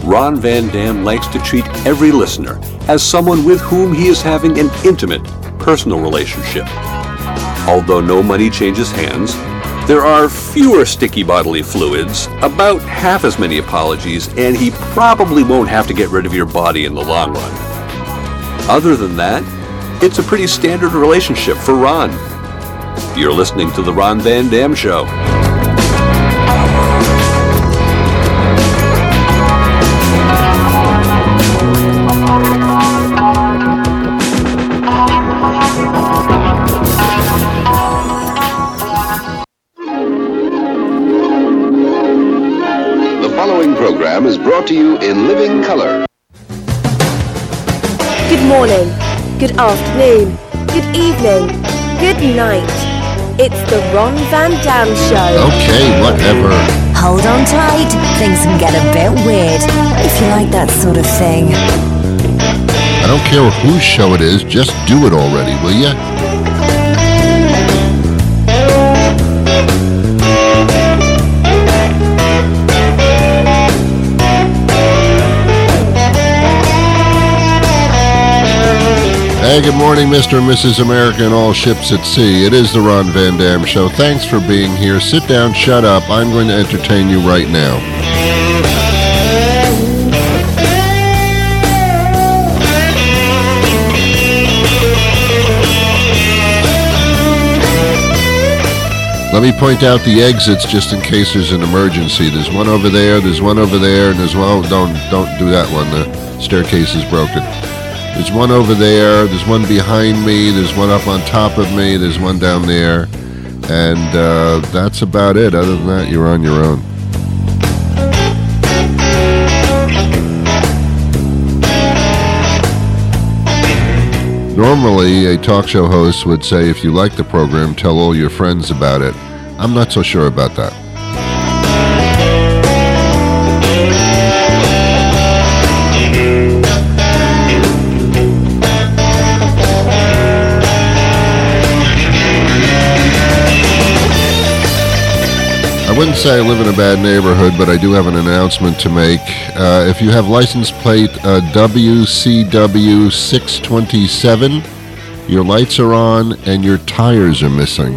Ron Van Dam likes to treat every listener as someone with whom he is having an intimate, personal relationship. Although no money changes hands, there are fewer sticky bodily fluids, about half as many apologies, and he probably won't have to get rid of your body in the long run. Other than that, it's a pretty standard relationship for Ron. You're listening to The Ron Van Dam Show. The following program is brought to you in living color. Good morning, good afternoon, good evening, good night. It's the Ron Van Dam Show. Okay, whatever. Hold on tight, things can get a bit weird, if you like that sort of thing. I don't care whose show it is, just do it already, will ya? Hey, good morning, Mr. and Mrs. America and all ships at sea. It is the Ron Van Dam Show. Thanks for being here. Sit down, shut up. I'm going to entertain you right now. Let me point out the exits just in case there's an emergency. There's one over there, there's one over there, and there's one... Don't do that one. The staircase is broken. There's one over there, there's one behind me, there's one up on top of me, there's one down there, and that's about it. Other than that, you're on your own. Normally, a talk show host would say, if you like the program, tell all your friends about it. I'm not so sure about that. I wouldn't say I live in a bad neighborhood, but I do have an announcement to make. If you have license plate WCW 627, your lights are on and your tires are missing.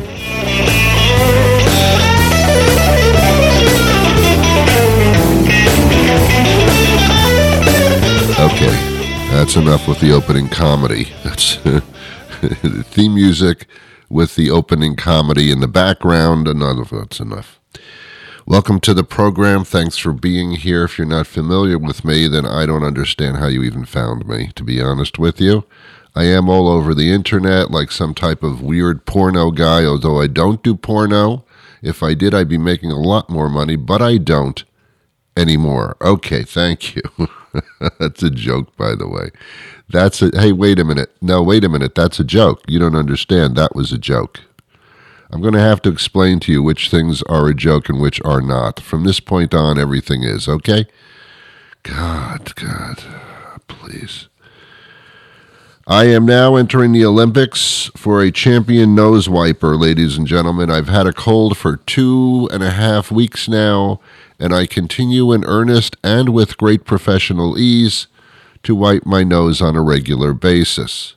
Okay, that's enough with the opening comedy. That's theme music with the opening comedy in the background, and that's enough. Welcome to the program. Thanks for being here. If you're not familiar with me, then I don't understand how you even found me, to be honest with you. I am all over the internet like some type of weird porno guy, although I don't do porno. If I did, I'd be making a lot more money, but I don't anymore. Okay, thank you. That's a joke, by the way. Hey, wait a minute. No, wait a minute. That's a joke. You don't understand. That was a joke. I'm going to have to explain to you which things are a joke and which are not. From this point on, everything is, okay? God, please. I am now entering the Olympics for a champion nose wiper, ladies and gentlemen. I've had a cold for 2.5 weeks now, and I continue in earnest and with great professional ease to wipe my nose on a regular basis.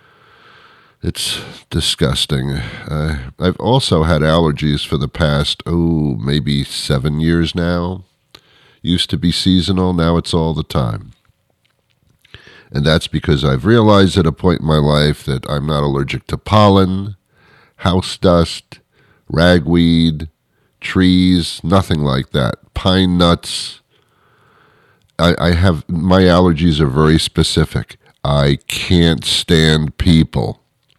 It's disgusting. I've also had allergies for the past, maybe 7 years now. Used to be seasonal, now it's all the time. And that's because I've realized at a point in my life that I'm not allergic to pollen, house dust, ragweed, trees, nothing like that. Pine nuts. My allergies are very specific. I can't stand people.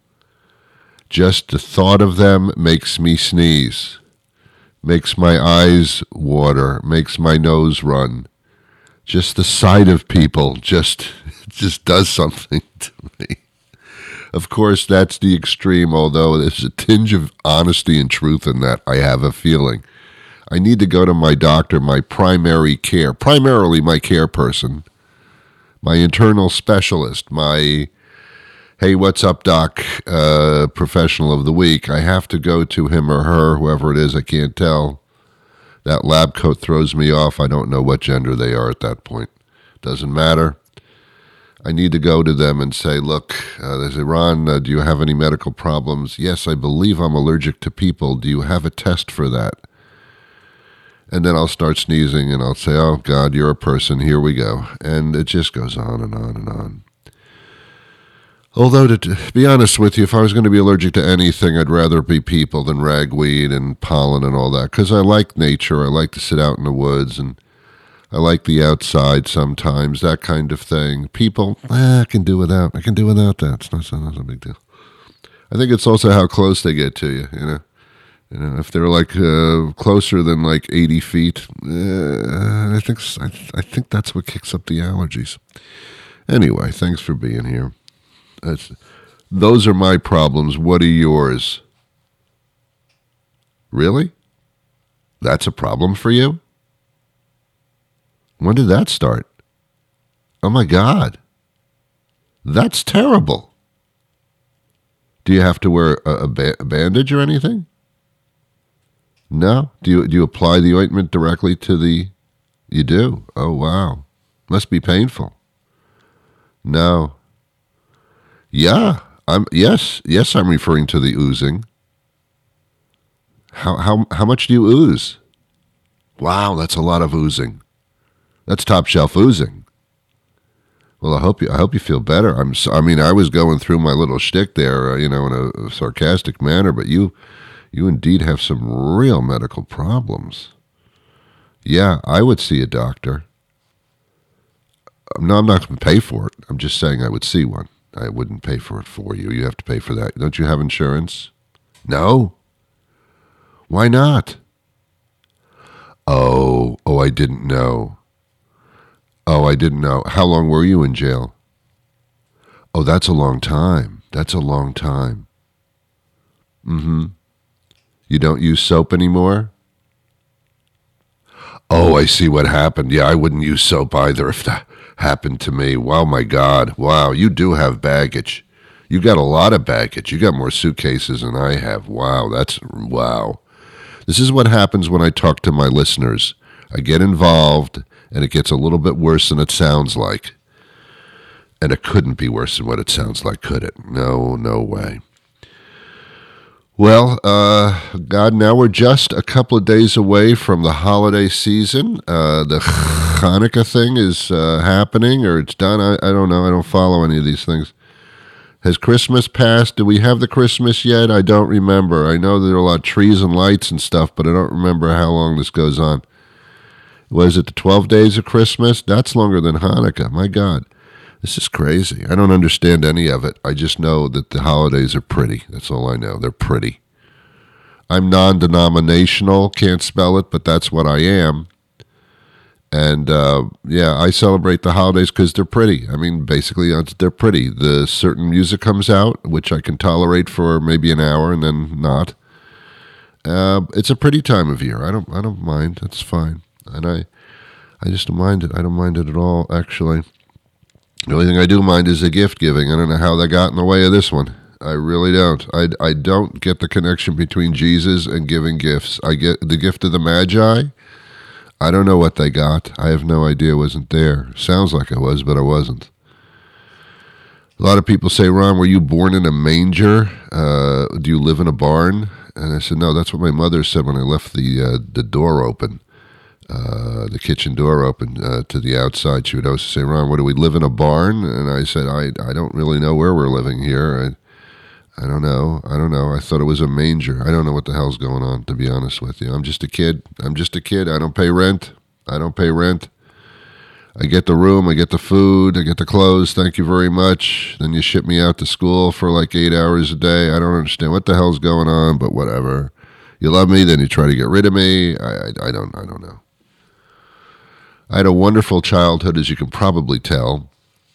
Just the thought of them makes me sneeze, makes my eyes water, makes my nose run. Just the sight of people just does something to me. Of course, that's the extreme, although there's a tinge of honesty and truth in that, I have a feeling. I need to go to my doctor, my primarily my care person, my internal specialist, my hey, what's up, doc, professional of the week. I have to go to him or her, whoever it is, I can't tell. That lab coat throws me off. I don't know what gender they are at that point. Doesn't matter. I need to go to them and say, look, they say, Ron, do you have any medical problems? Yes, I believe I'm allergic to people. Do you have a test for that? And then I'll start sneezing and I'll say, oh, God, you're a person. Here we go. And it just goes on and on and on. Although, to be honest with you, if I was going to be allergic to anything, I'd rather be people than ragweed and pollen and all that. Because I like nature. I like to sit out in the woods, and I like the outside sometimes, that kind of thing. People, I can do without. I can do without that. It's not a big deal. I think it's also how close they get to you, you know. If they're like closer than like 80 feet, I think that's what kicks up the allergies. Anyway, thanks for being here. Those are my problems. What are yours? Really? That's a problem for you? When did that start? Oh my God. That's terrible. Do you have to wear a bandage or anything? No? Do you apply the ointment directly to the... You do? Oh, wow. Must be painful. No. Yeah, yes, I'm referring to the oozing. How much do you ooze? Wow, that's a lot of oozing. That's top shelf oozing. Well, I hope you feel better. I was going through my little shtick there, in a sarcastic manner, but you indeed have some real medical problems. Yeah, I would see a doctor. No, I'm not going to pay for it. I'm just saying I would see one. I wouldn't pay for it for you. You have to pay for that. Don't you have insurance? No? Why not? Oh, I didn't know. How long were you in jail? Oh, that's a long time. Mm-hmm. You don't use soap anymore? Oh, I see what happened. Yeah, I wouldn't use soap either if that happened to me. Wow, my God. Wow, you do have baggage. You got a lot of baggage. You got more suitcases than I have. Wow. This is what happens when I talk to my listeners. I get involved, and it gets a little bit worse than it sounds like. And it couldn't be worse than what it sounds like, could it? No way. Well, God, now we're just a couple of days away from the holiday season. The Hanukkah thing is happening, or it's done. I don't know. I don't follow any of these things. Has Christmas passed? Do we have the Christmas yet? I don't remember. I know there are a lot of trees and lights and stuff, but I don't remember how long this goes on. Was it the 12 days of Christmas? That's longer than Hanukkah. My God. This is crazy. I don't understand any of it. I just know that the holidays are pretty. That's all I know. They're pretty. I'm non-denominational. Can't spell it, but that's what I am. And, I celebrate the holidays because they're pretty. I mean, basically, they're pretty. The certain music comes out, which I can tolerate for maybe an hour and then not. It's a pretty time of year. I don't mind. That's fine. And I just don't mind it. I don't mind it at all, actually. The only thing I do mind is the gift giving. I don't know how that got in the way of this one. I really don't. I don't get the connection between Jesus and giving gifts. I get the gift of the Magi. I don't know what they got. I have no idea. It wasn't there. Sounds like I was, but I wasn't. A lot of people say, Ron, were you born in a manger? Do you live in a barn? And I said, no, that's what my mother said when I left the door open. The kitchen door open to the outside. She would always say, Ron, what do we live in a barn? And I said, I don't really know where we're living here. I don't know. I thought it was a manger. I don't know what the hell's going on, to be honest with you. I'm just a kid. I don't pay rent. I get the room, I get the food, I get the clothes. Thank you very much. Then you ship me out to school for like 8 hours a day. I don't understand what the hell's going on, but whatever. You love me, then you try to get rid of me. I don't know. I had a wonderful childhood, as you can probably tell.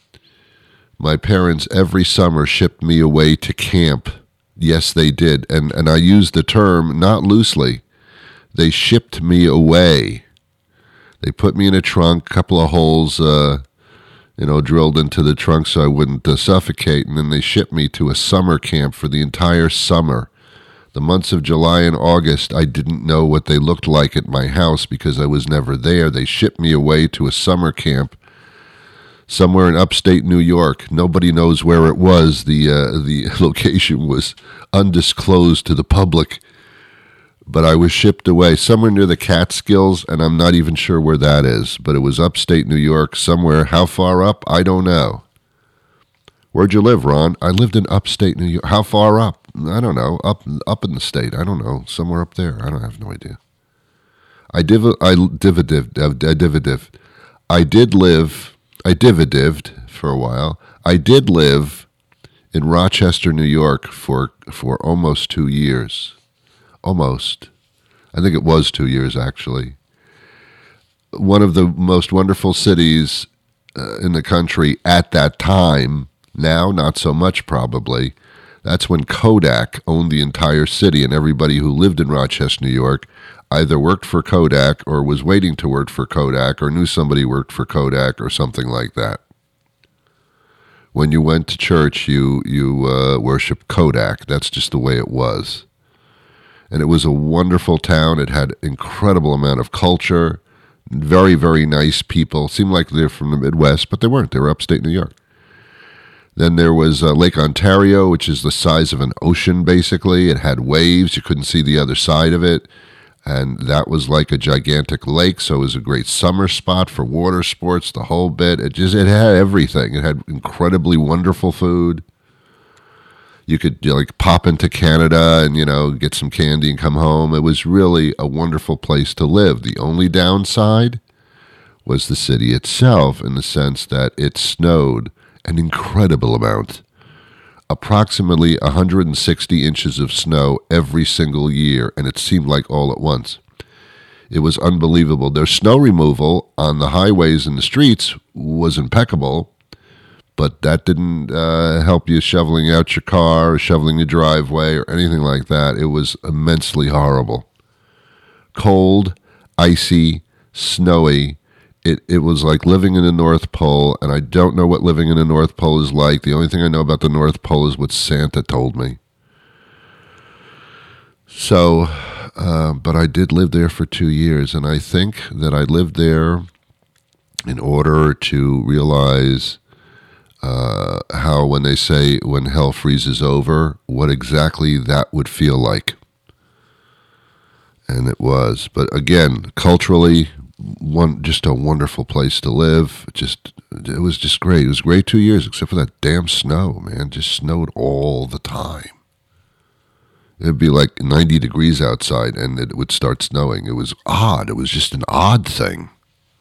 My parents every summer shipped me away to camp. Yes, they did. And I use the term not loosely. They shipped me away. They put me in a trunk, a couple of holes, drilled into the trunk so I wouldn't suffocate. And then they shipped me to a summer camp for the entire summer. The months of July and August, I didn't know what they looked like at my house because I was never there. They shipped me away to a summer camp somewhere in upstate New York. Nobody knows where it was. The location was undisclosed to the public. But I was shipped away somewhere near the Catskills, and I'm not even sure where that is. But it was upstate New York, somewhere. How far up? I don't know. Where'd you live, Ron? I lived in upstate New York. How far up? I don't know. Up in the state. I don't know. Somewhere up there. I have no idea. I dividived for a while. I did live in Rochester, New York for almost 2 years. Almost. I think it was 2 years, actually. One of the most wonderful cities in the country at that time. Now, not so much probably. That's when Kodak owned the entire city, and everybody who lived in Rochester, New York, either worked for Kodak or was waiting to work for Kodak or knew somebody worked for Kodak or something like that. When you went to church, you worshiped Kodak. That's just the way it was. And it was a wonderful town. It had incredible amount of culture, very, very nice people. Seemed like they're from the Midwest, but they weren't. They were upstate New York. Then there was Lake Ontario, which is the size of an ocean, basically. It had waves. You couldn't see the other side of it. And that was like a gigantic lake, so it was a great summer spot for water sports, the whole bit. It had everything. It had incredibly wonderful food. You could pop into Canada and, get some candy and come home. It was really a wonderful place to live. The only downside was the city itself, in the sense that it snowed an incredible amount. Approximately 160 inches of snow every single year, and it seemed like all at once. It was unbelievable. Their snow removal on the highways and the streets was impeccable, but that didn't help you shoveling out your car or shoveling the driveway or anything like that. It was immensely horrible. Cold, icy, snowy. It was like living in the North Pole, and I don't know what living in the North Pole is like. The only thing I know about the North Pole is what Santa told me. So, but I did live there for 2 years, and I think that I lived there in order to realize how, when they say when hell freezes over, what exactly that would feel like. And it was. But again, culturally, just a wonderful place to live. It was just great. It was great 2 years, except for that damn snow, man. Just snowed all the time. It'd be like 90 degrees outside, and it would start snowing. It was odd. It was just an odd thing.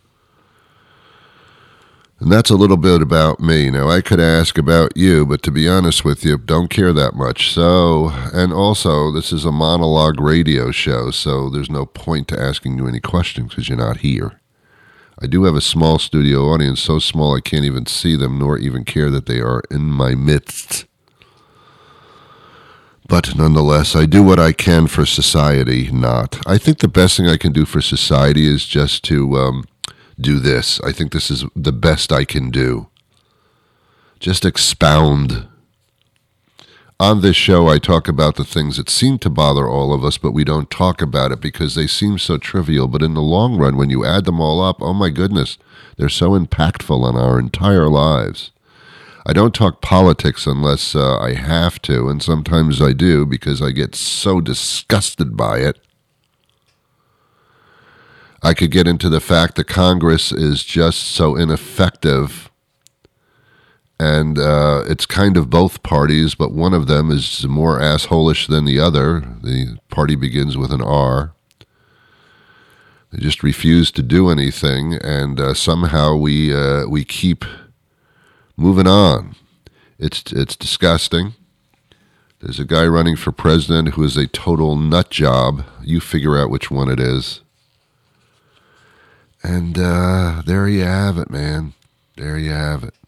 And that's a little bit about me. Now, I could ask about you, but to be honest with you, don't care that much. So, and also, this is a monologue radio show, so there's no point to asking you any questions because you're not here. I do have a small studio audience, so small I can't even see them, nor even care that they are in my midst. But nonetheless, I do what I can for society, not. I think the best thing I can do for society is just to do this. I think this is the best I can do. Just expound. On this show, I talk about the things that seem to bother all of us, but we don't talk about it because they seem so trivial. But in the long run, when you add them all up, oh my goodness, they're so impactful on our entire lives. I don't talk politics unless I have to, and sometimes I do because I get so disgusted by it. I could get into the fact that Congress is just so ineffective, and it's kind of both parties, but one of them is more assholish than the other. The party begins with an R. They just refuse to do anything, and somehow we keep moving on. It's disgusting. There's a guy running for president who is a total nut job. You figure out which one it is. And there you have it, man. There you have it.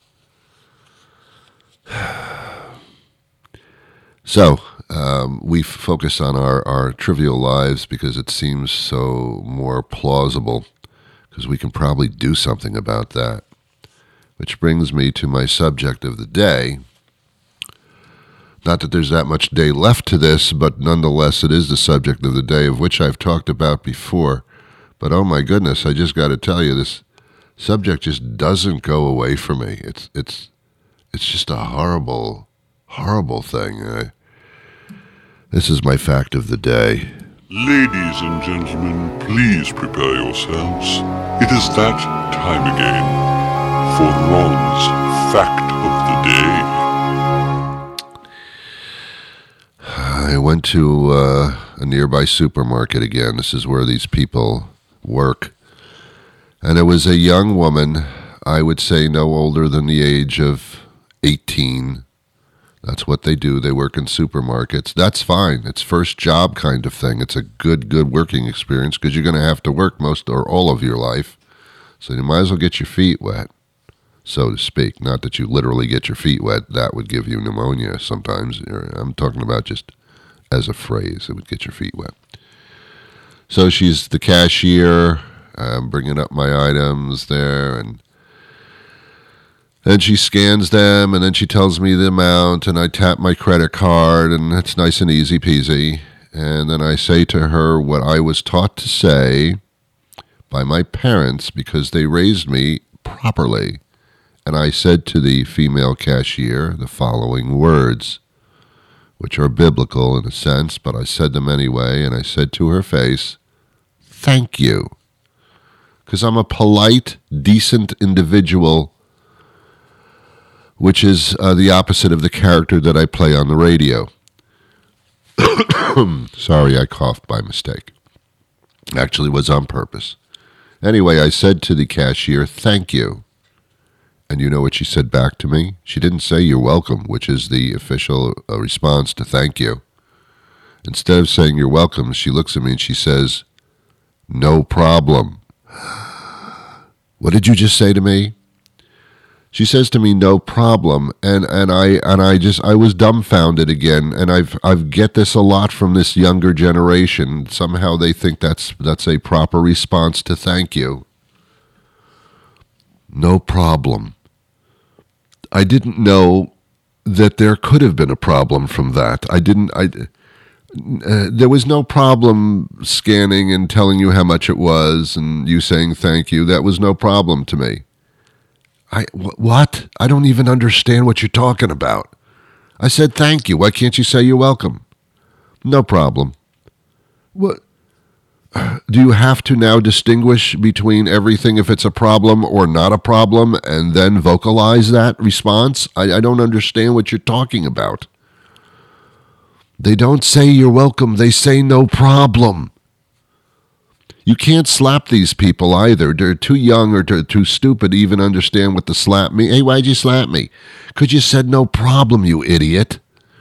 So, we focus on our trivial lives because it seems so more plausible, because we can probably do something about that. Which brings me to my subject of the day. Not that there's that much day left to this, but nonetheless it is the subject of the day, of which I've talked about before. But oh my goodness, I just got to tell you, this subject just doesn't go away from me. It's just a horrible, horrible thing. This is my fact of the day. Ladies and gentlemen, please prepare yourselves. It is that time again for Ron's fact of the day. I went to a nearby supermarket again. This is where these people work. And it was a young woman, I would say no older than the age of 18. That's what they do. They work in supermarkets. That's fine. It's first job kind of thing. It's a good working experience because you're going to have to work most or all of your life. So you might as well get your feet wet, so to speak. Not that you literally get your feet wet. That would give you pneumonia sometimes. I'm talking about just as a phrase. It would get your feet wet. So she's the cashier. I'm bringing up my items there, and she scans them, and then she tells me the amount, and I tap my credit card, and it's nice and easy peasy. And then I say to her what I was taught to say by my parents because they raised me properly. And I said to the female cashier the following words, which are biblical in a sense, but I said them anyway, and I said to her face, "Thank you." Because I'm a polite, decent individual, which is the opposite of the character that I play on the radio. Sorry, I coughed by mistake. Actually, it was on purpose. Anyway, I said to the cashier, "Thank you." And you know what she said back to me? She didn't say "you're welcome," which is the official response to thank you. Instead of saying "you're welcome," she looks at me and she says, "No problem." What did you just say to me? She says to me, "No problem," and I was dumbfounded again. And I've get this a lot from this younger generation. Somehow they think that's a proper response to thank you. No problem. I didn't know that there could have been a problem from that. There was no problem scanning and telling you how much it was and you saying thank you. That was no problem to me. What? I don't even understand what you're talking about. I said thank you. Why can't you say you're welcome? No problem. What? Do you have to now distinguish between everything if it's a problem or not a problem and then vocalize that response? I don't understand what you're talking about. They don't say you're welcome. They say no problem. You can't slap these people either. They're too young or too stupid to even understand what the slap means. Hey, why'd you slap me? Because you said no problem, you idiot.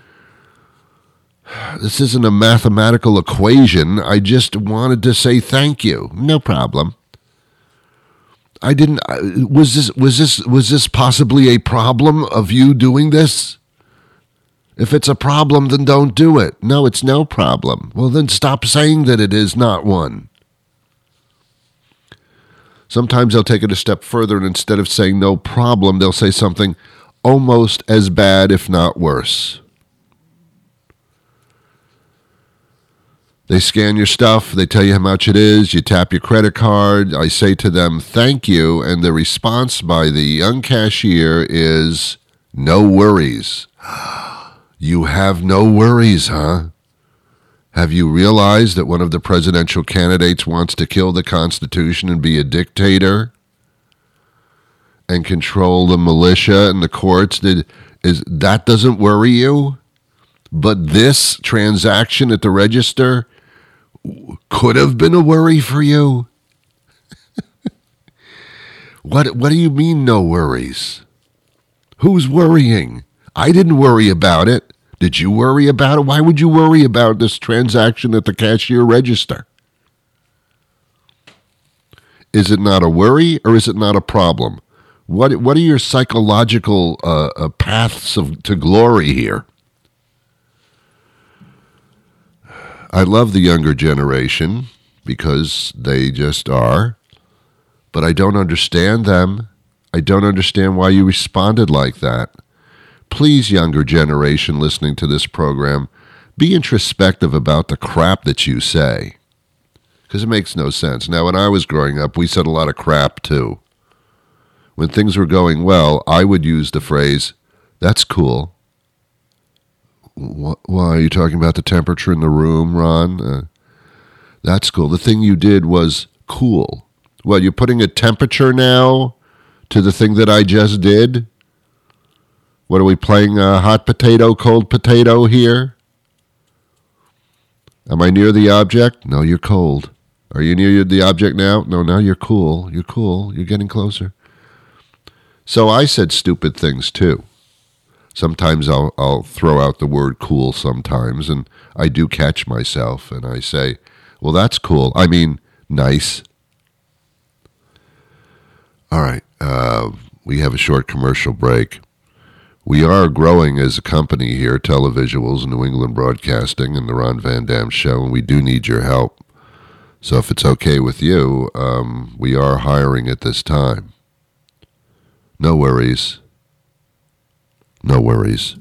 This isn't a mathematical equation. I just wanted to say thank you. No problem. I didn't. Was this possibly a problem of you doing this? If it's a problem, then don't do it. No, it's no problem. Well, then stop saying that it is not one. Sometimes they'll take it a step further, and instead of saying no problem, they'll say something almost as bad, if not worse. They scan your stuff. They tell you how much it is. You tap your credit card. I say to them, thank you. And the response by the young cashier is, no worries. You have no worries, huh? Have you realized that one of the presidential candidates wants to kill the Constitution and be a dictator and control the militia and the courts? That doesn't worry you? But this transaction at the register could have been a worry for you? What do you mean no worries? Who's worrying? I didn't worry about it. Did you worry about it? Why would you worry about this transaction at the cashier register? Is it not a worry or is it not a problem? What are your psychological paths to glory here? I love the younger generation because they just are, but I don't understand them. I don't understand why you responded like that. Please, younger generation listening to this program, be introspective about the crap that you say, because it makes no sense. Now, when I was growing up, we said a lot of crap too. when things were going well, I would use the phrase, "That's cool." Why are you talking about the temperature in the room, Ron? That's cool. The thing you did was cool. Well, you're putting a temperature now to the thing that I just did? What are we playing, hot potato, cold potato here? Am I near the object? No, you're cold. Are you near the object now? No, now you're cool. You're cool. You're getting closer. So I said stupid things too. Sometimes I'll throw out the word cool sometimes, and I do catch myself, and I say, well, that's cool. I mean, nice. All right, we have a short commercial break. We are growing as a company here, Televisuals, New England Broadcasting, and the Ron Van Dam Show, and we do need your help. So if it's okay with you, we are hiring at this time. No worries. No worries.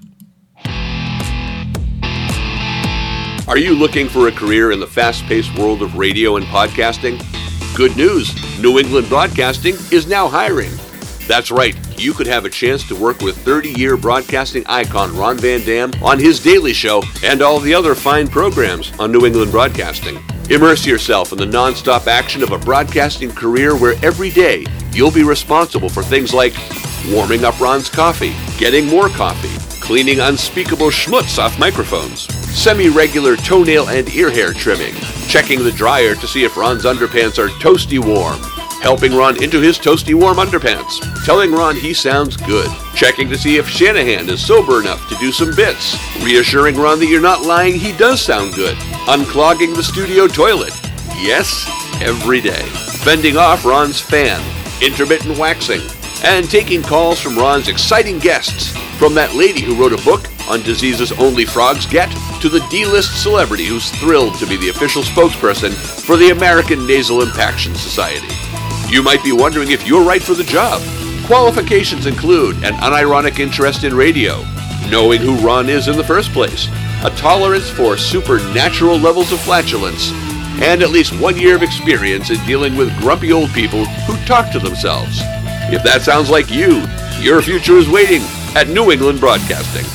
Are you looking for a career in the fast-paced world of radio and podcasting? Good news, New England Broadcasting is now hiring. That's right, you could have a chance to work with 30-year broadcasting icon Ron Van Dam on his Daily Show and all the other fine programs on New England Broadcasting. Immerse yourself in the non-stop action of a broadcasting career where every day you'll be responsible for things like warming up Ron's coffee, getting more coffee, cleaning unspeakable schmutz off microphones, semi-regular toenail and ear hair trimming, checking the dryer to see if Ron's underpants are toasty warm, helping Ron into his toasty warm underpants, telling Ron he sounds good, checking to see if Shanahan is sober enough to do some bits, reassuring Ron that you're not lying, he does sound good, unclogging the studio toilet, yes, every day, fending off Ron's fan, intermittent waxing, and taking calls from Ron's exciting guests, from that lady who wrote a book on diseases only frogs get, to the D-list celebrity who's thrilled to be the official spokesperson for the American Nasal Impaction Society. You might be wondering if you're right for the job. Qualifications include an unironic interest in radio, knowing who Ron is in the first place, a tolerance for supernatural levels of flatulence, and at least 1 year of experience in dealing with grumpy old people who talk to themselves. If that sounds like you, your future is waiting at New England Broadcasting.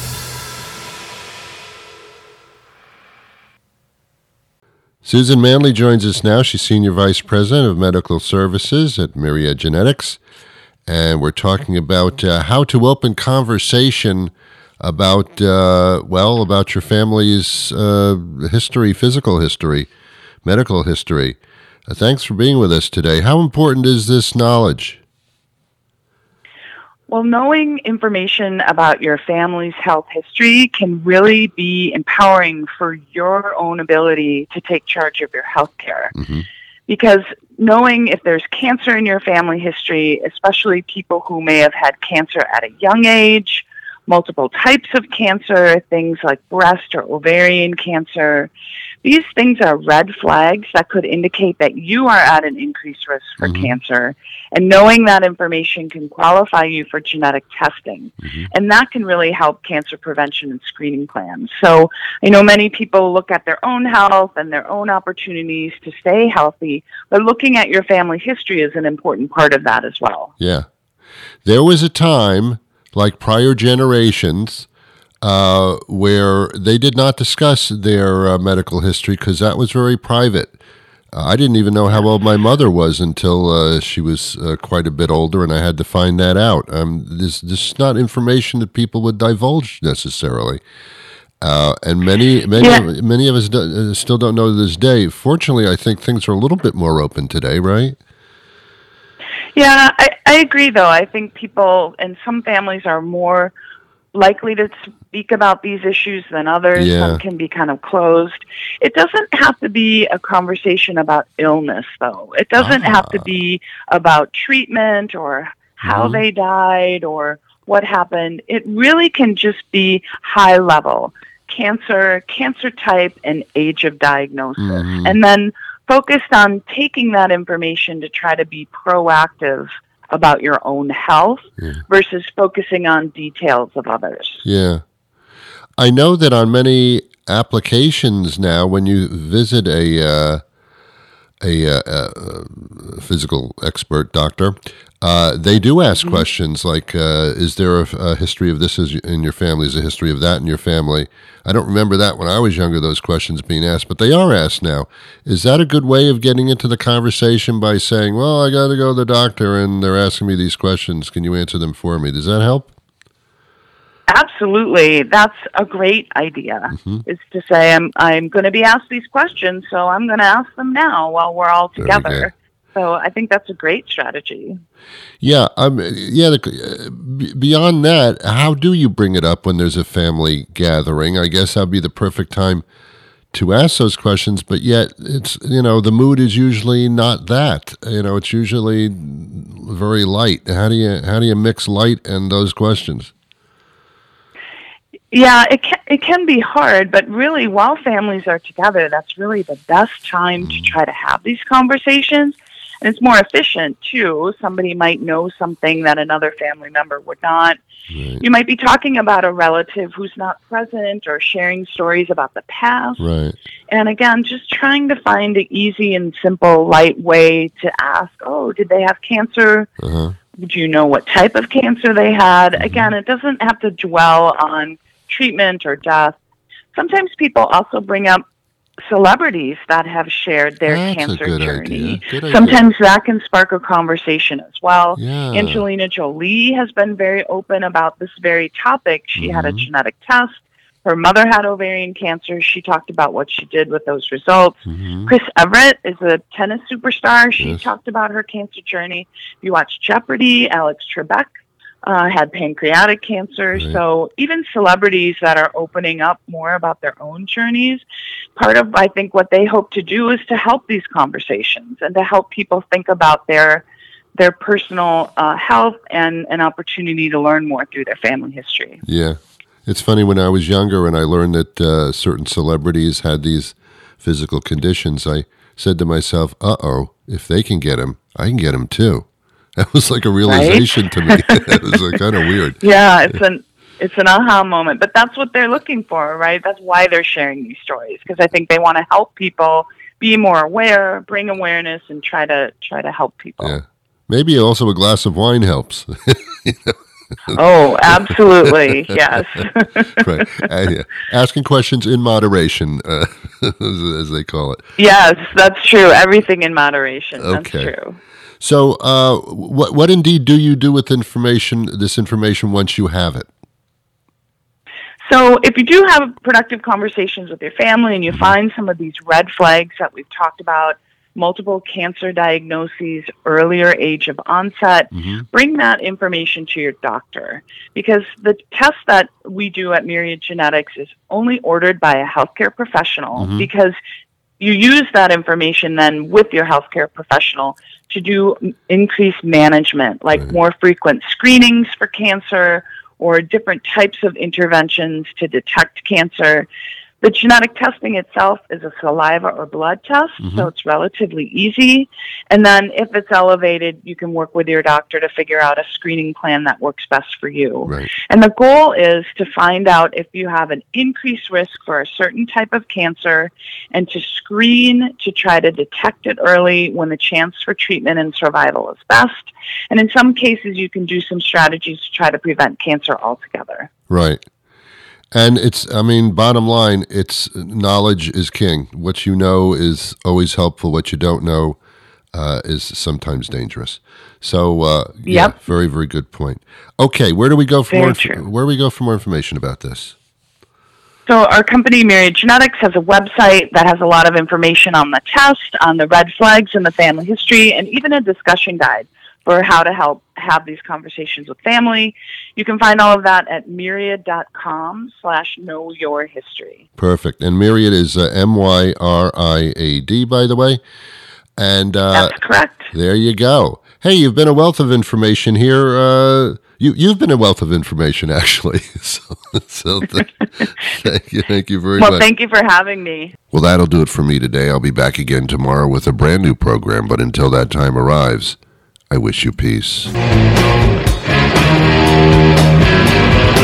Susan Manley joins us now. She's Senior Vice President of Medical Services at Myriad Genetics. And we're talking about how to open conversation about, about your family's history, physical history, medical history. Thanks for being with us today. How important is this knowledge? Well, knowing information about your family's health history can really be empowering for your own ability to take charge of your health care. Mm-hmm. Because knowing if there's cancer in your family history, especially people who may have had cancer at a young age, multiple types of cancer, things like breast or ovarian cancer, these things are red flags that could indicate that you are at an increased risk for cancer. And knowing that information can qualify you for genetic testing. Mm-hmm. And that can really help cancer prevention and screening plans. So I know many people look at their own health and their own opportunities to stay healthy, but looking at your family history is an important part of that as well. Yeah. There was a time, like prior generations, where they did not discuss their medical history because that was very private. I didn't even know how old my mother was until she was quite a bit older, and I had to find that out. This is not information that people would divulge necessarily, and many of us still don't know to this day. Fortunately, I think things are a little bit more open today, right? Yeah, I agree, though. I think people and some families are more likely to speak about these issues than others. Yeah. Some can be kind of closed. It doesn't have to be a conversation about illness, though. It doesn't have to be about treatment or how they died or what happened. It really can just be high level. Cancer type, and age of diagnosis. Mm-hmm. And then focused on taking that information to try to be proactive about your own health versus focusing on details of others. Yeah. I know that on many applications now, when you visit a physical expert doctor, they do ask questions like, is there a history of this in your family? Is there a history of that in your family? I don't remember that when I was younger, those questions being asked, but they are asked now. Is that a good way of getting into the conversation by saying, well, I got to go to the doctor and they're asking me these questions. Can you answer them for me? Does that help? Absolutely. That's a great idea, is to say, I'm going to be asked these questions, so I'm going to ask them now while we're all together. So I think that's a great strategy. Yeah. Beyond that, how do you bring it up when there's a family gathering? I guess that'd be the perfect time to ask those questions, but yet it's, the mood is usually not that. It's usually very light. How do you mix light and those questions? Yeah, it can be hard, but really, while families are together, that's really the best time to try to have these conversations. And it's more efficient, too. Somebody might know something that another family member would not. Right. You might be talking about a relative who's not present or sharing stories about the past. Right. And again, just trying to find an easy and simple, light way to ask, did they have cancer? Do you know what type of cancer they had? Again, it doesn't have to dwell on treatment or death. Sometimes people also bring up celebrities that have shared their cancer journey. Sometimes that can spark a conversation as well. Yeah. Angelina Jolie has been very open about this very topic. She had a genetic test. Her mother had ovarian cancer. She talked about what she did with those results. Chris Everett is a tennis superstar. She talked about her cancer journey. If you watch Jeopardy, Alex Trebek had pancreatic cancer. Right. So even celebrities that are opening up more about their own journeys, part of, I think, what they hope to do is to help these conversations and to help people think about their personal health and an opportunity to learn more through their family history. Yeah. It's funny, when I was younger and I learned that certain celebrities had these physical conditions, I said to myself, if they can get them, I can get them too. That was like a realization to me. It was kind of weird. Yeah, it's an aha moment, but that's what they're looking for, right? That's why they're sharing these stories, because I think they want to help people be more aware, bring awareness, and try to help people. Yeah, maybe also a glass of wine helps. Oh, absolutely, yes. Right. Asking questions in moderation, as they call it. Yes, that's true. Everything in moderation. Okay. That's true. So, what indeed do you do with this information once you have it? So if you do have productive conversations with your family and you find some of these red flags that we've talked about, multiple cancer diagnoses, earlier age of onset, bring that information to your doctor, because the test that we do at Myriad Genetics is only ordered by a healthcare professional, because you use that information then with your healthcare professional to do increased management, like more frequent screenings for cancer or different types of interventions to detect cancer. The genetic testing itself is a saliva or blood test, so it's relatively easy. And then if it's elevated, you can work with your doctor to figure out a screening plan that works best for you. Right. And the goal is to find out if you have an increased risk for a certain type of cancer and to screen to try to detect it early when the chance for treatment and survival is best. And in some cases, you can do some strategies to try to prevent cancer altogether. Right. And bottom line, it's knowledge is king. What you know is always helpful. What you don't know is sometimes dangerous. So, very, very good point. Okay, where do we go for more information about this? So our company, Myriad Genetics, has a website that has a lot of information on the test, on the red flags in the family history, and even a discussion guide for how to help have these conversations with family. You can find all of that at myriad.com/knowyourhistory. Perfect. And Myriad is MYRIAD, by the way. And that's correct. There you go. Hey, you've been a wealth of information here. You've been a wealth of information, actually. So thank you very much. Well, thank you for having me. Well, that'll do it for me today. I'll be back again tomorrow with a brand new program. But until that time arrives, I wish you peace.